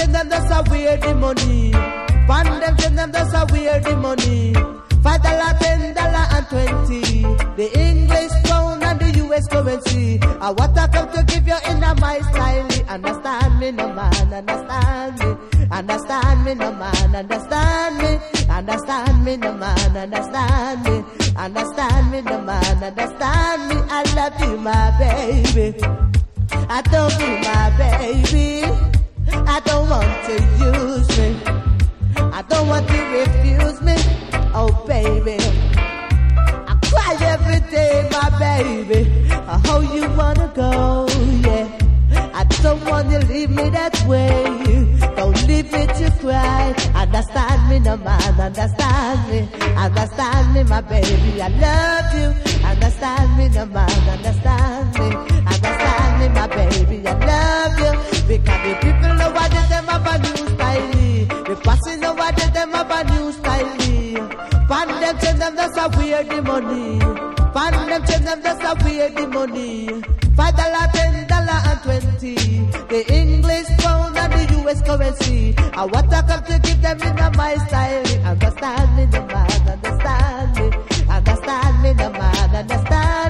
tell them that's how weird the money. Pan them tell them that's how weird the money. $5, $10, and 20. The English pound and the US currency. What I come to give you in my style. Understand me, no man, understand me. Understand me, no man, understand me. Understand me, no man, understand me. Understand me, no man, understand me. I love you, my baby. I don't be my baby. I don't want to use me. I don't want to refuse me. Oh baby, I cry every day, my baby. How you wanna go, yeah. I don't wanna leave me that way. Don't leave me to cry. Understand me, no man, understand me. Understand me, my baby, I love you. Understand me, no man, understand me. Understand me, my baby, I love you. Because the people know what them have a new style. The passing know what them have a new style. Pan them tell them that's how weird the money. Pan them tell them that's how weird the money. $5, $10, and 20. The English pound and the US currency. What I come to give them in my style. Understand me, no man, understand me. Understand me, no man, understand